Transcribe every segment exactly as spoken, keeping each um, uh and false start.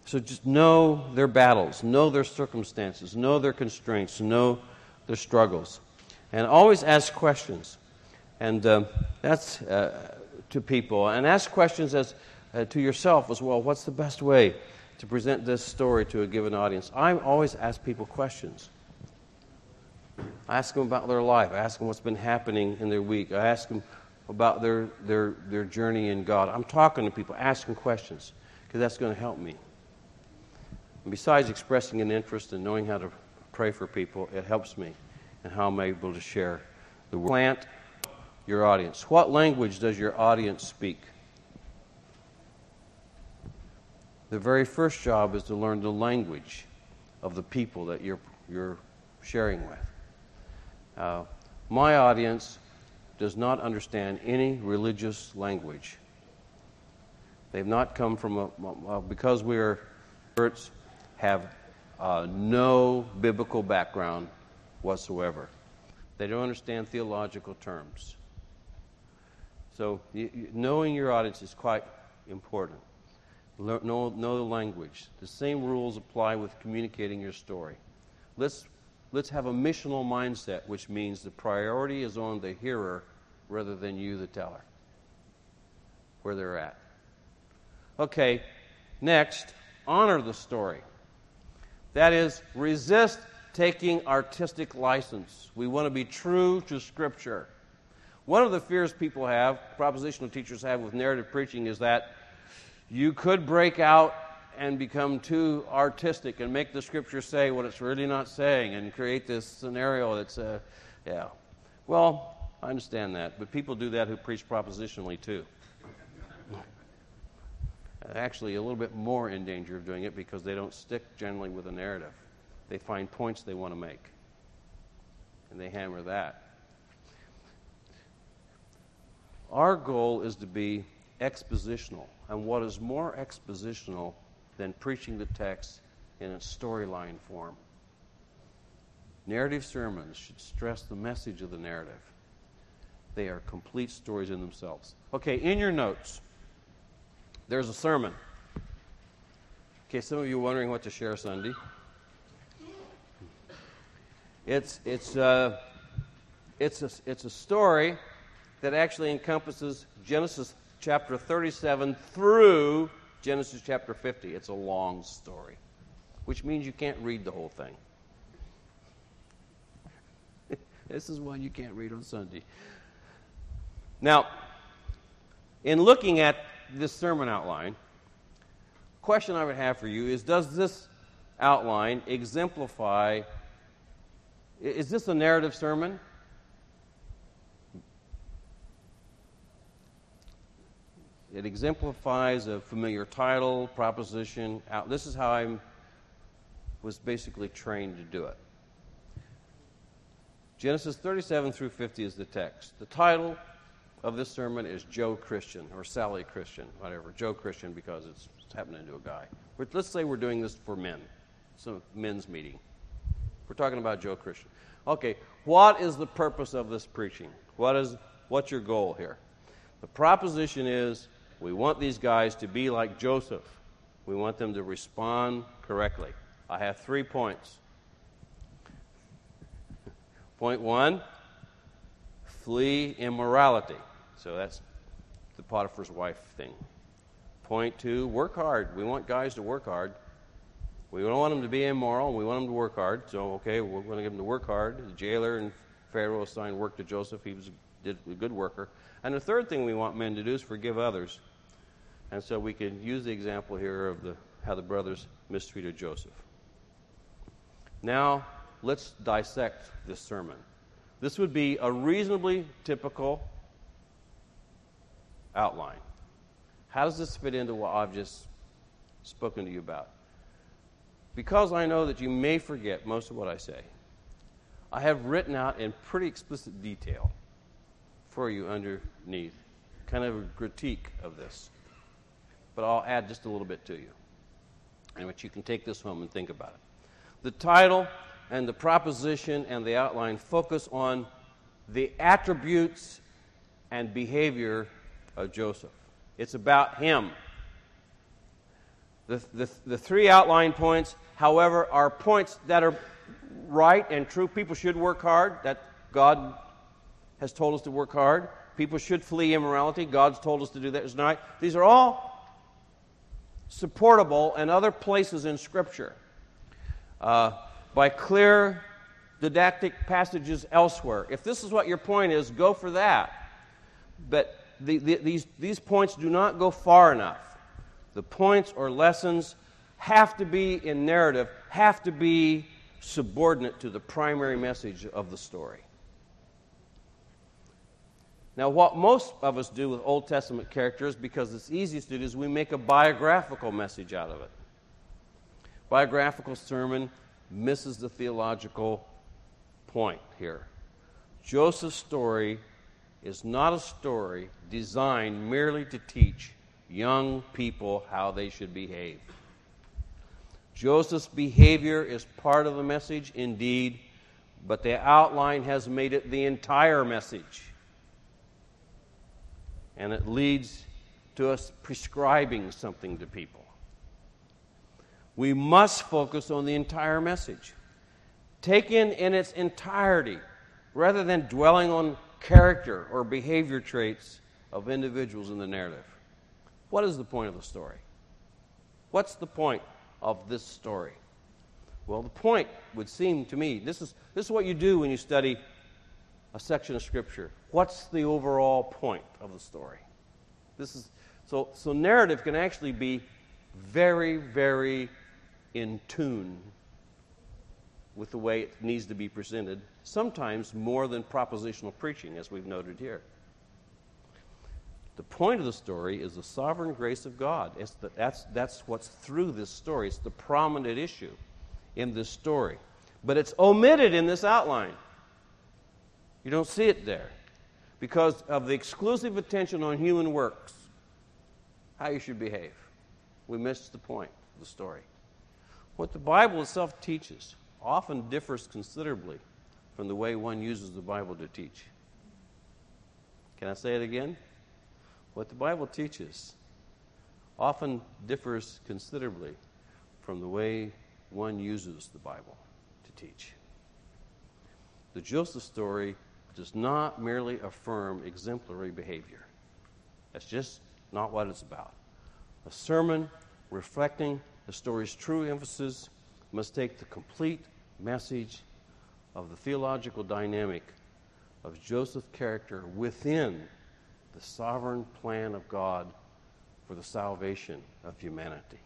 So just know their battles, know their circumstances, know their constraints, know their struggles. And always ask questions. And um, that's uh, to people. And ask questions as uh, to yourself as well. What's the best way to present this story to a given audience? I always ask people questions. I ask them about their life. I ask them what's been happening in their week. I ask them about their, their, their journey in God. I'm talking to people, asking questions, because that's going to help me. And besides expressing an interest and knowing how to pray for people, it helps me in how I'm able to share the word. Plant your audience. What language does your audience speak? The very first job is to learn the language of the people that you're, you're sharing with. Uh, my audience does not understand any religious language. They've not come from a, uh, because we are experts, have uh, no biblical background whatsoever. They don't understand theological terms. So you, you, knowing your audience is quite important. Learn, know, know the language. The same rules apply with communicating your story. Let's Let's have a missional mindset, which means the priority is on the hearer rather than you, the teller, where they're at. Okay, next, honor the story. That is, resist taking artistic license. We want to be true to Scripture. One of the fears people have, propositional teachers have with narrative preaching, is that you could break out and become too artistic and make the Scripture say what it's really not saying and create this scenario that's, uh, yeah. Well, I understand that, but people do that who preach propositionally too. Actually, a little bit more in danger of doing it because they don't stick generally with a narrative. They find points they want to make, and they hammer that. Our goal is to be expositional, and what is more expositional than preaching the text in a storyline form? Narrative sermons should stress the message of the narrative. They are complete stories in themselves. Okay, in your notes, there's a sermon. Okay, some of you are wondering what to share Sunday. It's it's uh, it's a it's a story that actually encompasses Genesis chapter thirty-seven through Genesis chapter fifty. It's a long story, which means you can't read the whole thing. This is one you can't read on Sunday. Now, in looking at this sermon outline, the question I would have for you is, does this outline exemplify, is this a narrative sermon? It exemplifies a familiar title, proposition. Out. This is how I was basically trained to do it. Genesis thirty-seven through fifty is the text. The title of this sermon is Joe Christian, or Sally Christian, whatever. Joe Christian because it's happening to a guy. But let's say we're doing this for men. It's a men's meeting. We're talking about Joe Christian. Okay, what is the purpose of this preaching? What is, what's your goal here? The proposition is, we want these guys to be like Joseph. We want them to respond correctly. I have three points. Point one, flee immorality. So that's the Potiphar's wife thing. Point two, work hard. We want guys to work hard. We don't want them to be immoral. We want them to work hard. So, okay, we're going to get them to work hard. The jailer and Pharaoh assigned work to Joseph. He was did a good worker. And the third thing we want men to do is forgive others. And so we can use the example here of the how the brothers mistreated Joseph. Now, let's dissect this sermon. This would be a reasonably typical outline. How does this fit into what I've just spoken to you about? Because I know that you may forget most of what I say, I have written out in pretty explicit detail for you underneath, kind of a critique of this. But I'll add just a little bit to you, in which you can take this home and think about it. The title and the proposition and the outline focus on the attributes and behavior of Joseph. It's about him. The, the, the three outline points, however, are points that are right and true. People should work hard. That God has told us to work hard. People should flee immorality. God's told us to do that tonight. These are all supportable in other places in Scripture uh, by clear didactic passages elsewhere. If this is what your point is, go for that. But the, the, these, these points do not go far enough. The points or lessons have to be in narrative, have to be subordinate to the primary message of the story. Now, what most of us do with Old Testament characters, because it's easiest to do, is we make a biographical message out of it. Biographical sermon misses the theological point here. Joseph's story is not a story designed merely to teach young people how they should behave. Joseph's behavior is part of the message, indeed, but the outline has made it the entire message. And it leads to us prescribing something to people. We must focus on the entire message, taken in its entirety, rather than dwelling on character or behavior traits of individuals in the narrative. What is the point of the story? What's the point of this story? Well, the point would seem to me, this is, this is what you do when you study a section of Scripture. What's the overall point of the story? This is so, so narrative can actually be very, very in tune with the way it needs to be presented, sometimes more than propositional preaching, as we've noted here. The point of the story is the sovereign grace of God. It's the, that's, that's what's through this story. It's the prominent issue in this story. But it's omitted in this outline. You don't see it there because of the exclusive attention on human works, how you should behave. We missed the point of the story. What the Bible itself teaches often differs considerably from the way one uses the Bible to teach. Can I say it again? What the Bible teaches often differs considerably from the way one uses the Bible to teach. The Joseph story does not merely affirm exemplary behavior. That's just not what it's about. A sermon reflecting the story's true emphasis must take the complete message of the theological dynamic of Joseph's character within the sovereign plan of God for the salvation of humanity.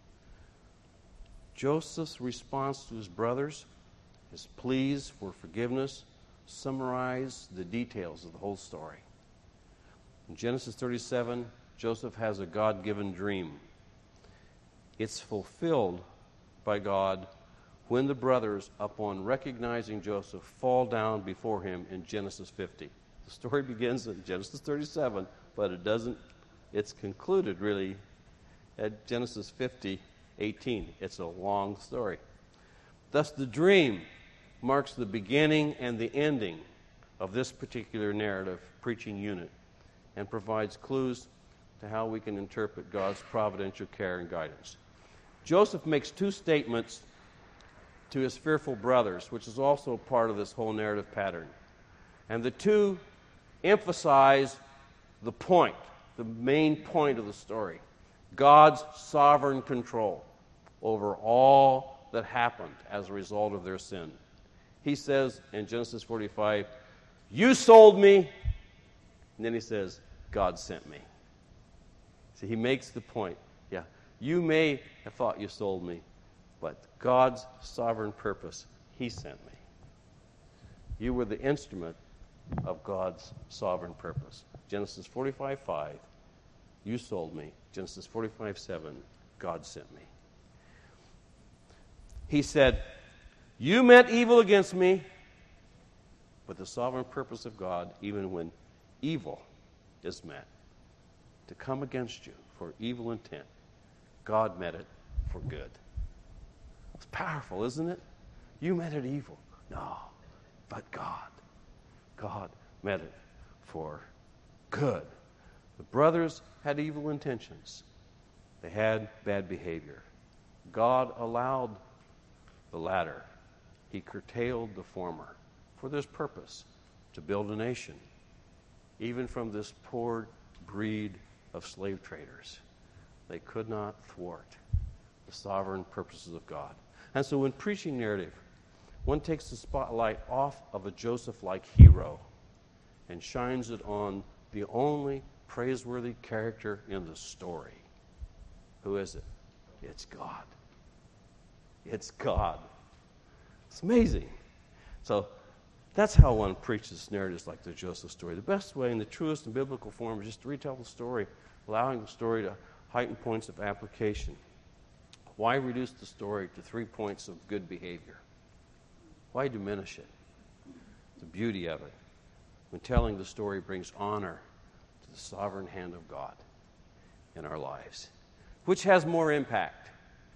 Joseph's response to his brothers, his pleas for forgiveness, summarize the details of the whole story. In Genesis thirty-seven, Joseph has a God-given dream. It's fulfilled by God when the brothers, upon recognizing Joseph, fall down before him in Genesis fifty. The story begins in Genesis thirty-seven, but it doesn't, it's concluded really at Genesis fifty, eighteen. It's a long story. Thus, the dream marks the beginning and the ending of this particular narrative preaching unit and provides clues to how we can interpret God's providential care and guidance. Joseph makes two statements to his fearful brothers, which is also part of this whole narrative pattern. And the two emphasize the point, the main point of the story, God's sovereign control over all that happened as a result of their sin. He says in Genesis forty-five, "You sold me," and then he says, "God sent me." See, he makes the point. Yeah, you may have thought you sold me, but God's sovereign purpose, he sent me. You were the instrument of God's sovereign purpose. Genesis forty-five five, you sold me. Genesis forty-five seven, God sent me. He said, "You meant evil against me," but the sovereign purpose of God, even when evil is meant to come against you for evil intent, God meant it for good. It's powerful, isn't it? You meant it evil. No, but God. God meant it for good. The brothers had evil intentions. They had bad behavior. God allowed the latter. He curtailed the former for this purpose, to build a nation, even from this poor breed of slave traders. They could not thwart the sovereign purposes of God. And so when preaching narrative, one takes the spotlight off of a Joseph-like hero and shines it on the only praiseworthy character in the story. Who is it? It's God. It's God. It's amazing. So that's how one preaches narratives like the Joseph story. The best way, in the truest and biblical form, is just to retell the story, allowing the story to heighten points of application. Why reduce the story to three points of good behavior? Why diminish it? The beauty of it, when telling the story, brings honor to the sovereign hand of God in our lives. Which has more impact?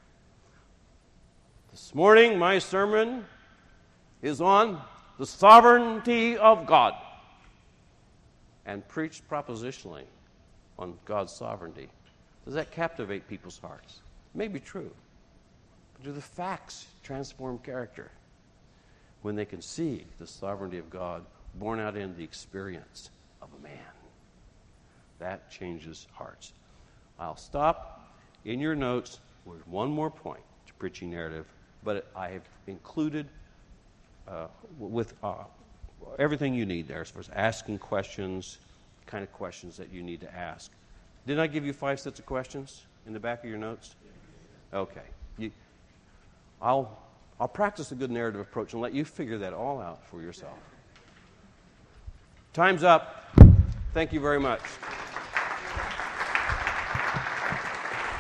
This morning, my sermon is on the sovereignty of God, and preached propositionally on God's sovereignty. Does that captivate people's hearts? It may be true. But do the facts transform character when they can see the sovereignty of God borne out in the experience of a man? That changes hearts. I'll stop in your notes with one more point to preaching narrative, but I have included uh, with uh, everything you need there as far as asking questions, kind of questions that you need to ask. Didn't I give you five sets of questions in the back of your notes? Okay. You, I'll, I'll practice a good narrative approach and let you figure that all out for yourself. Time's up. Thank you very much.